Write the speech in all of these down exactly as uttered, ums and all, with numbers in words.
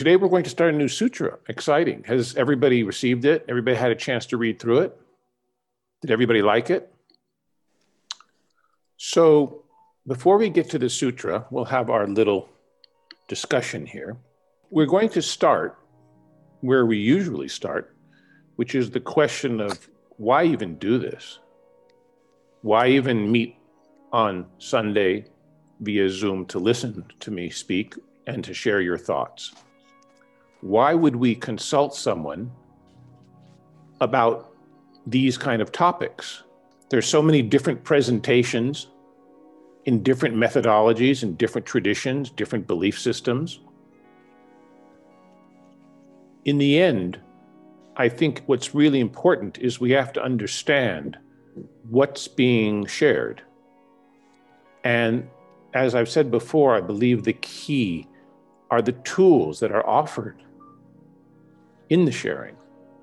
today we're going to start a new sutra. Exciting. Has everybody received it? Everybody had a chance to read through it? Did everybody like it? So before we get to the sutra, we'll have our little discussion here. We're going to start where we usually start, which is the question of why even do this? Why even meet on Sunday via Zoom to listen to me speak and to share your thoughts? Why would we consult someone about these kind of topics? There's so many different presentations in different methodologies, in different traditions, different belief systems. In the end, I think what's really important is we have to understand what's being shared. And as I've said before, I believe the key are the tools that are offered in the sharing.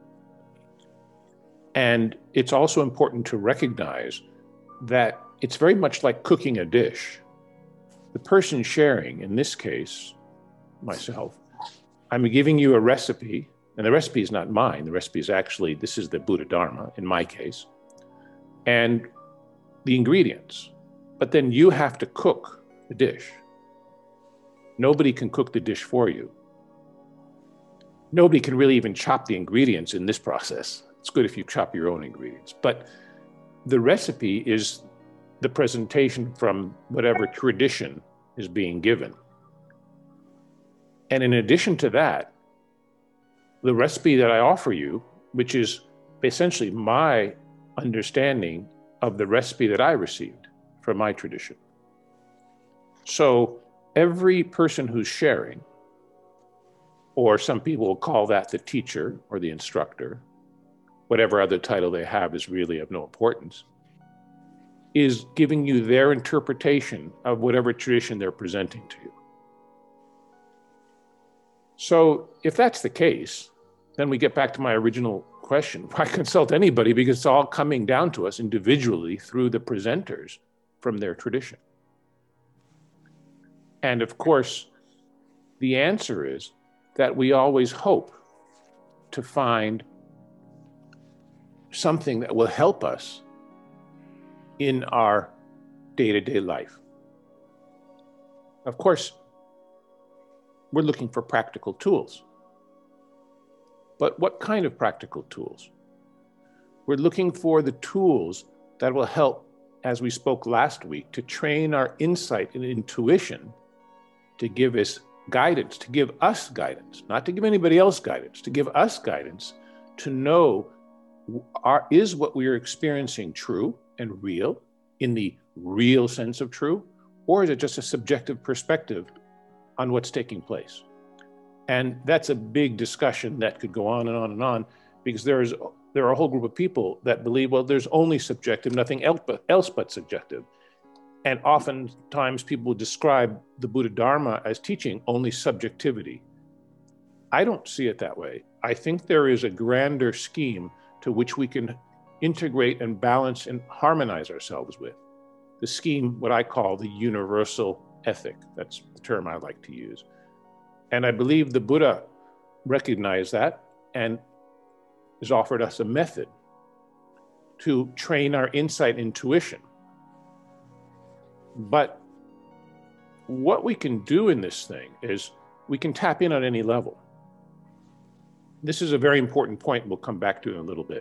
And it's also important to recognize that it's very much like cooking a dish. The person sharing, in this case, myself, I'm giving you a recipe, and the recipe is not mine. The recipe is actually, this is the Buddha Dharma, in my case, and the ingredients. But then you have to cook the dish. Nobody can cook the dish for you. Nobody can really even chop the ingredients in this process. It's good if you chop your own ingredients. But the recipe is the presentation from whatever tradition is being given. And in addition to that, the recipe that I offer you, which is essentially my understanding of the recipe that I received from my tradition. So every person who's sharing, or some people will call that the teacher or the instructor, whatever other title they have is really of no importance, is giving you their interpretation of whatever tradition they're presenting to you. So if that's the case, then we get back to my original question. Why consult anybody? Because it's all coming down to us individually through the presenters from their tradition. And of course, the answer is that we always hope to find something that will help us in our day-to-day life. Of course, we're looking for practical tools. But what kind of practical tools? We're looking for the tools that will help, as we spoke last week, to train our insight and intuition to give us guidance, to give us guidance, not to give anybody else guidance, to give us guidance to know are, is what we are experiencing true and real in the real sense of true, or is it just a subjective perspective on what's taking place? And that's a big discussion that could go on and on and on, because there is there are a whole group of people that believe, well, there's only subjective, nothing else but, else but subjective. And oftentimes people describe the Buddha Dharma as teaching only subjectivity. I don't see it that way. I think there is a grander scheme to which we can integrate and balance and harmonize ourselves with. The scheme, what I call the universal ethic. That's the term I like to use. And I believe the Buddha recognized that and has offered us a method to train our insight and intuition. But what we can do in this thing is we can tap in on any level. This is a very important point we'll come back to in a little bit.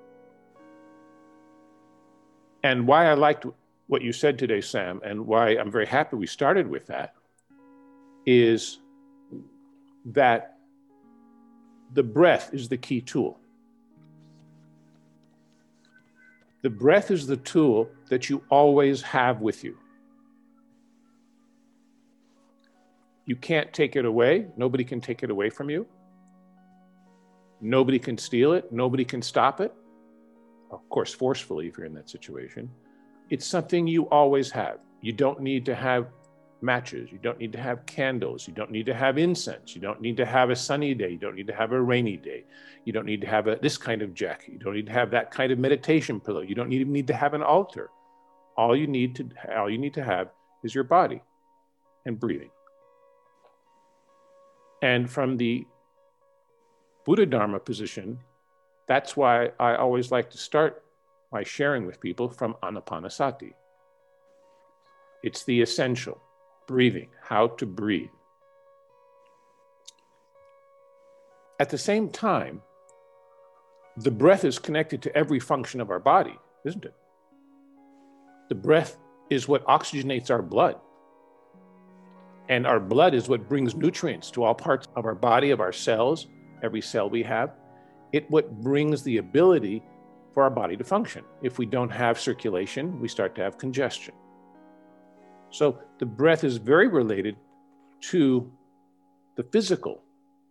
And why I liked what you said today, Sam, and why I'm very happy we started with that, is that the breath is the key tool. The breath is the tool that you always have with you. You can't take it away. Nobody can take it away from you. Nobody can steal it. Nobody can stop it. Of course, forcefully, if you're in that situation. It's something you always have. You don't need to have matches. You don't need to have candles. You don't need to have incense. You don't need to have a sunny day. You don't need to have a rainy day. You don't need to have a, this kind of jacket. You don't need to have that kind of meditation pillow. You don't even need to have an altar. All you need to, all you need to have is your body and breathing. And from the Buddha Dharma position, that's why I always like to start my sharing with people from Anapanasati. It's the essential, breathing, how to breathe. At the same time, the breath is connected to every function of our body, isn't it? The breath is what oxygenates our blood. And our blood is what brings nutrients to all parts of our body, of our cells, every cell we have. It what brings the ability for our body to function. If we don't have circulation, we start to have congestion. So the breath is very related to the physical.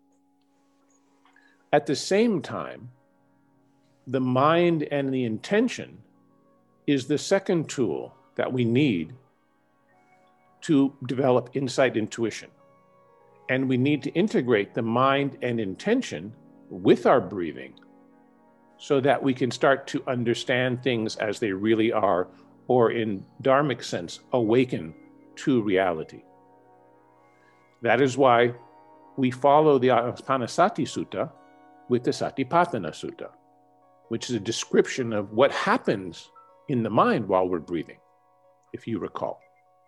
At the same time, the mind and the intention is the second tool that we need to develop insight intuition. And we need to integrate the mind and intention with our breathing so that we can start to understand things as they really are, or in dharmic sense, awaken to reality. That is why we follow the Anapanasati Sutta with the Satipatthana Sutta, which is a description of what happens in the mind while we're breathing, if you recall.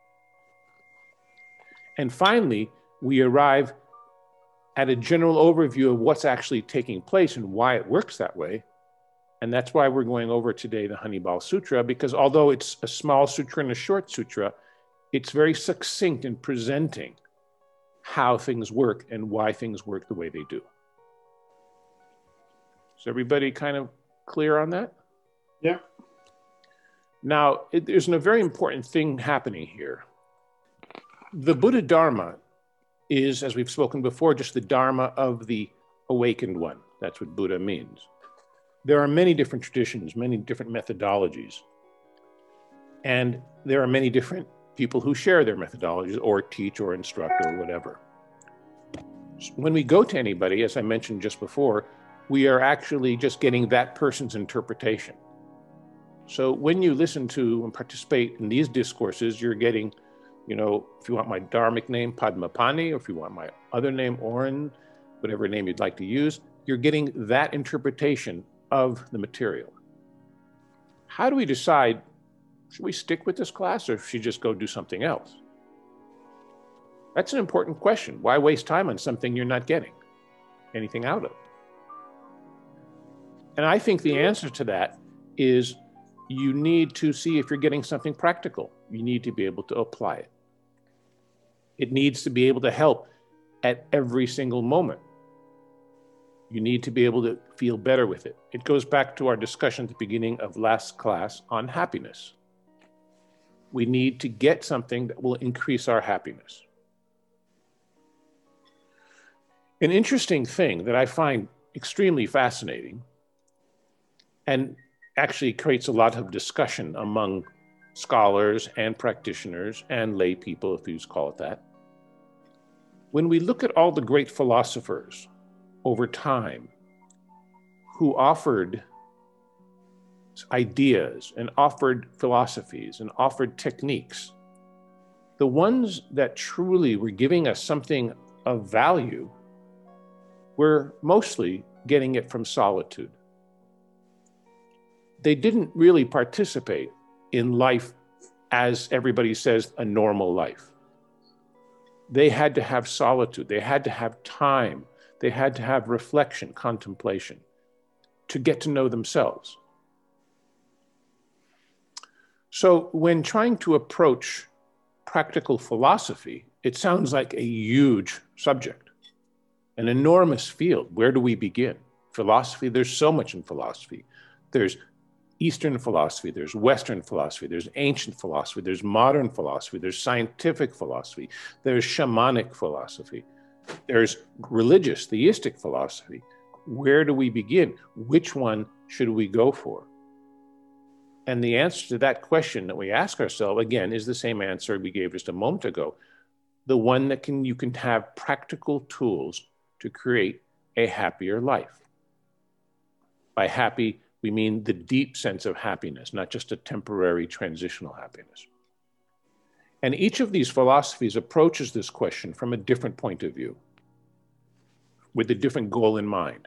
And finally, we arrive at a general overview of what's actually taking place and why it works that way. And that's why we're going over today the Honey-Ball Sutra, because although it's a small sutra and a short sutra, it's very succinct in presenting how things work and why things work the way they do. Is everybody kind of clear on that? Yeah. Now, it, there's a very important thing happening here. The Buddha Dharma is, as we've spoken before, just the Dharma of the awakened one. That's what Buddha means. There are many different traditions, many different methodologies. And there are many different people who share their methodologies or teach or instruct or whatever. When we go to anybody, as I mentioned just before, we are actually just getting that person's interpretation. So when you listen to and participate in these discourses, you're getting, you know, if you want my dharmic name, Padmapani, or if you want my other name, Oren, whatever name you'd like to use, you're getting that interpretation of the material. How do we decide, should we stick with this class or should we just go do something else? That's an important question. Why waste time on something you're not getting anything out of? And I think the answer to that is you need to see if you're getting something practical. You need to be able to apply it. It needs to be able to help at every single moment. You need to be able to feel better with it. It goes back to our discussion at the beginning of last class on happiness. We need to get something that will increase our happiness. An interesting thing that I find extremely fascinating and actually creates a lot of discussion among scholars and practitioners and lay people, if you call it that. When we look at all the great philosophers over time who offered ideas and offered philosophies and offered techniques, the ones that truly were giving us something of value were mostly getting it from solitude. They didn't really participate in life as everybody says, a normal life. They had to have solitude. They had to have time. They had to have reflection, contemplation, to get to know themselves. So when trying to approach practical philosophy, it sounds like a huge subject, an enormous field. Where do we begin? Philosophy, there's so much in philosophy. There's Eastern philosophy, there's Western philosophy, there's ancient philosophy, there's modern philosophy, there's scientific philosophy, there's shamanic philosophy, there's religious, theistic philosophy. Where do we begin? Which one should we go for? And the answer to that question that we ask ourselves, again, is the same answer we gave just a moment ago. The one that can you can have practical tools to create a happier life. By happy, we mean the deep sense of happiness, not just a temporary transitional happiness. And each of these philosophies approaches this question from a different point of view. with a different goal in mind.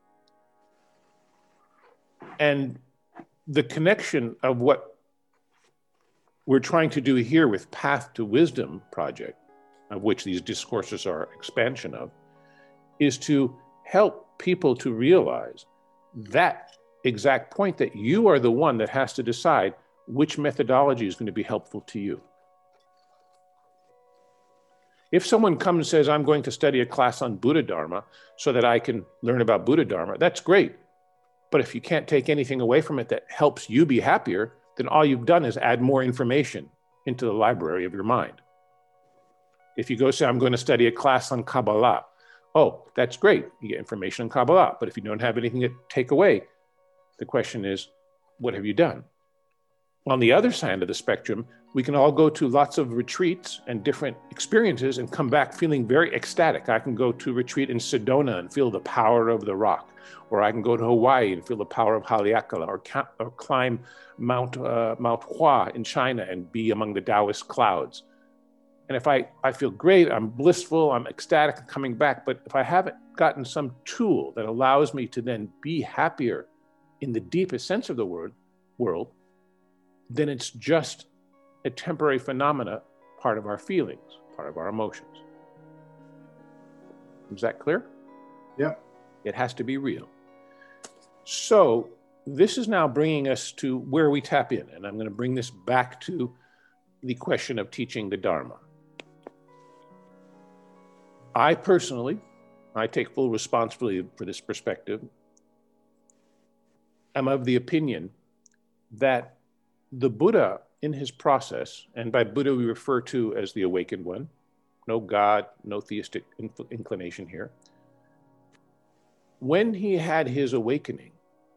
And the connection of what we're trying to do here with Path to Wisdom project, of which these discourses are expansion of, is to help people to realize that exact point, that you are the one that has to decide which methodology is going to be helpful to you. If someone comes and says, I'm going to study a class on Buddha Dharma so that I can learn about Buddha Dharma, that's great. But if you can't take anything away from it that helps you be happier, then all you've done is add more information into the library of your mind. If you go say, I'm going to study a class on Kabbalah, oh, that's great. You get information on Kabbalah. But if you don't have anything to take away, the question is, what have you done? On the other side of the spectrum, we can all go to lots of retreats and different experiences and come back feeling very ecstatic. I can go to a retreat in Sedona and feel the power of the rock, or I can go to Hawaii and feel the power of Haleakala, or, or climb Mount, uh, Mount Hua in China and be among the Taoist clouds. And if I, I feel great, I'm blissful, I'm ecstatic coming back, but if I haven't gotten some tool that allows me to then be happier in the deepest sense of the word, world, then it's just a temporary phenomena, part of our feelings, part of our emotions. Is that clear? Yeah. It has to be real. So this is now bringing us to where we tap in, and I'm going to bring this back to the question of teaching the Dharma. I personally, I take full responsibility for this perspective, I'm of the opinion that the Buddha in his process, and by Buddha we refer to as the awakened one, no God, no theistic inclination here. When he had his awakening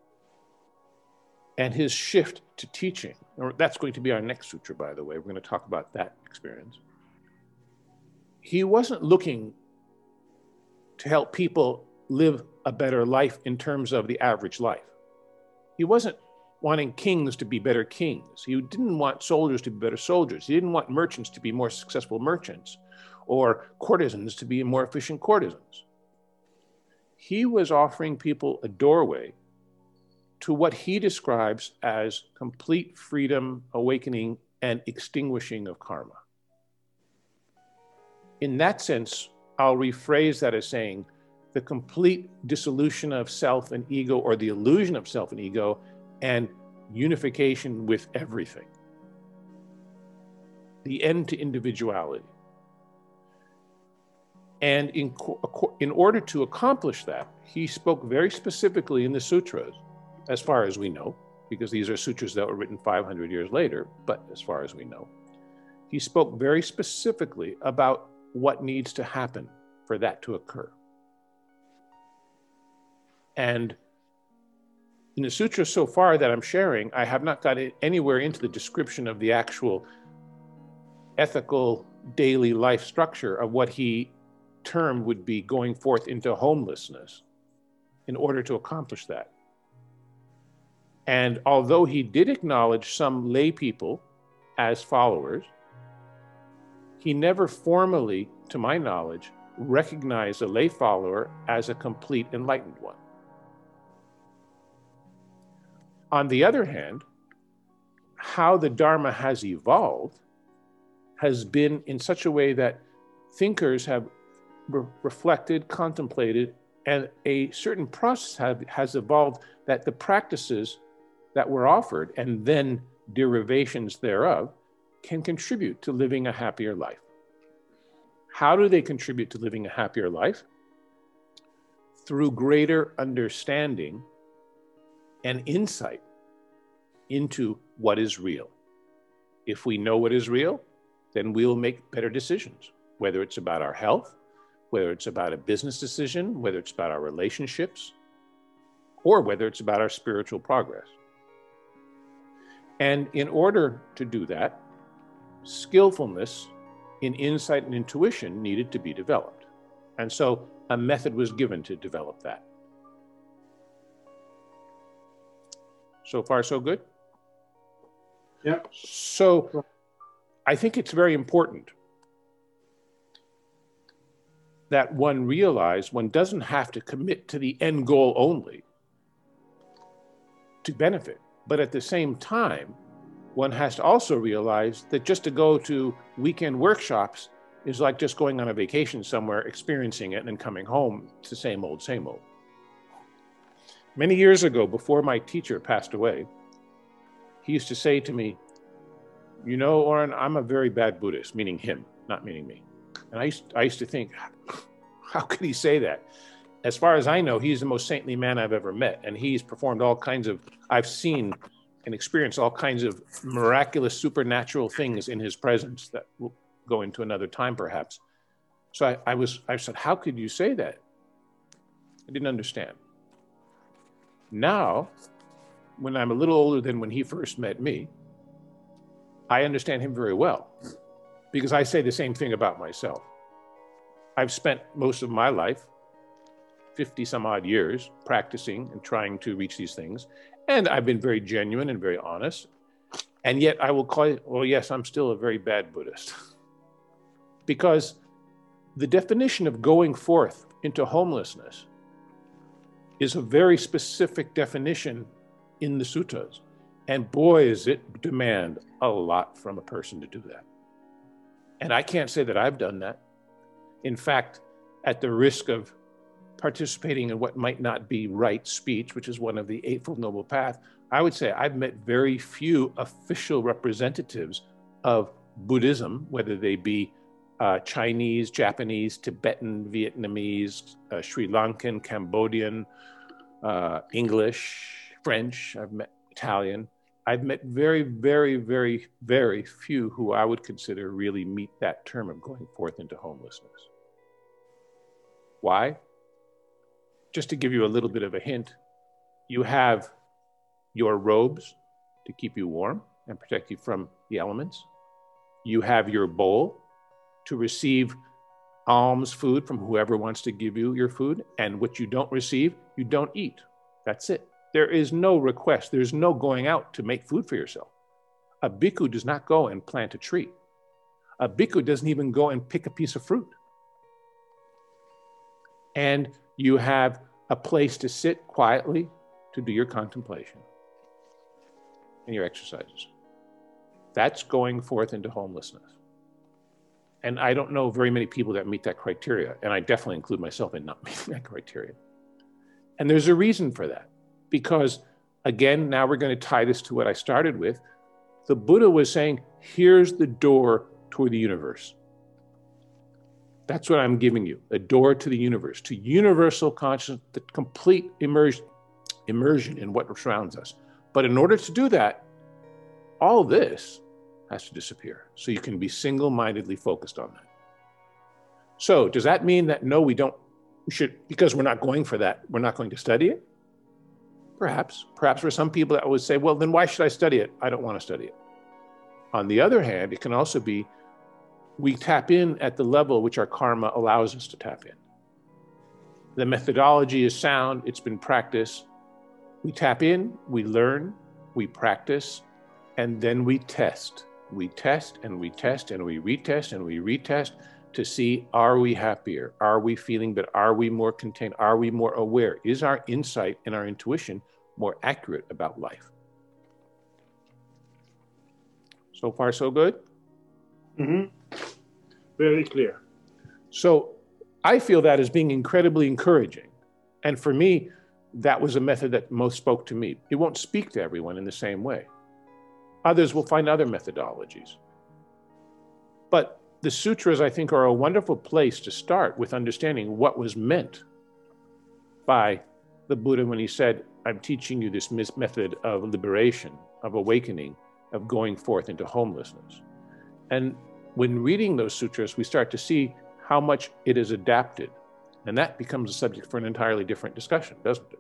and his shift to teaching, or that's going to be our next sutra, by the way, we're going to talk about that experience. He wasn't looking to help people live a better life in terms of the average life. He wasn't wanting kings to be better kings. He didn't want soldiers to be better soldiers. He didn't want merchants to be more successful merchants, or courtesans to be more efficient courtesans. He was offering people a doorway to what he describes as complete freedom, awakening, and extinguishing of karma. In that sense, I'll rephrase that as saying the complete dissolution of self and ego, or the illusion of self and ego, and unification with everything. The end to individuality. And in, in order to accomplish that, he spoke very specifically in the sutras, as far as we know, because these are sutras that were written five hundred years later, but as far as we know, he spoke very specifically about what needs to happen for that to occur. And in the sutra so far that I'm sharing, I have not got anywhere into the description of the actual ethical daily life structure of what he termed would be going forth into homelessness in order to accomplish that. And although he did acknowledge some lay people as followers, he never formally, to my knowledge, recognized a lay follower as a complete enlightened one. On the other hand, how the Dharma has evolved has been in such a way that thinkers have re reflected, contemplated, and a certain process have, has evolved that the practices that were offered, and then derivations thereof, can contribute to living a happier life. How do they contribute to living a happier life? Through greater understanding and insight into what is real. If we know what is real, then we'll make better decisions, whether it's about our health, whether it's about a business decision, whether it's about our relationships, or whether it's about our spiritual progress. And in order to do that, skillfulness in insight and intuition needed to be developed. And so a method was given to develop that. So far, so good? Yeah. So I think it's very important that one realized one doesn't have to commit to the end goal only to benefit. But at the same time, one has to also realize that just to go to weekend workshops is like just going on a vacation somewhere, experiencing it, and then coming home. It's the same old, same old. Many years ago, before my teacher passed away, he used to say to me, you know, Oren, I'm a very bad Buddhist, meaning him, not meaning me. And I used, I used to think, how could he say that? As far as I know, he's the most saintly man I've ever met. And he's performed all kinds of, I've seen and experienced all kinds of miraculous, supernatural things in his presence that will go into another time, perhaps. So I, I was, I said, how could you say that? I didn't understand. Now, when I'm a little older than when he first met me, I understand him very well, because I say the same thing about myself. I've spent most of my life, fifty some odd years, practicing and trying to reach these things. And I've been very genuine and very honest. And yet I will call it, well, yes, I'm still a very bad Buddhist. Because the definition of going forth into homelessness is a very specific definition in the suttas. And boy, does it demand a lot from a person to do that. And I can't say that I've done that. In fact, at the risk of participating in what might not be right speech, which is one of the Eightfold Noble Path, I would say I've met very few official representatives of Buddhism, whether they be uh, Chinese, Japanese, Tibetan, Vietnamese, uh, Sri Lankan, Cambodian, uh, English, French, I've met Italian. I've met very, very, very, very few who I would consider really meet that term of going forth into homelessness. Why? Just to give you a little bit of a hint, you have your robes to keep you warm and protect you from the elements. You have your bowl to receive alms food from whoever wants to give you your food. And what you don't receive, you don't eat. That's it. There is no request. There's no going out to make food for yourself. A bhikkhu does not go and plant a tree. A bhikkhu doesn't even go and pick a piece of fruit. And you have a place to sit quietly to do your contemplation and your exercises. That's going forth into homelessness. And I don't know very many people that meet that criteria, and I definitely include myself in not meeting that criteria. And there's a reason for that, because again, now we're going to tie this to what I started with. The Buddha was saying, here's the door toward the universe. That's what I'm giving you, a door to the universe, to universal consciousness, the complete immersion, immersion in what surrounds us. But in order to do that, all this has to disappear. So you can be single-mindedly focused on that. So does that mean that no, we don't, we should, because we're not going for that, we're not going to study it? Perhaps. Perhaps for some people that would say, well, then why should I study it? I don't want to study it. On the other hand, it can also be we tap in at the level which our karma allows us to tap in. The methodology is sound, it's been practiced. We tap in, we learn, we practice, and then we test. We test and we test and we retest and we retest to see, are we happier? Are we feeling better? Are we more contained? Are we more aware? Is our insight and our intuition more accurate about life? So far, so good? Mm-hmm. Very clear. So I feel that as being incredibly encouraging. And for me, that was a method that most spoke to me. It won't speak to everyone in the same way. Others will find other methodologies. But the sutras, I think, are a wonderful place to start with understanding what was meant by the Buddha when he said, I'm teaching you this method of liberation, of awakening, of going forth into homelessness. And when reading those sutras, we start to see how much it is adapted. And that becomes a subject for an entirely different discussion, doesn't it?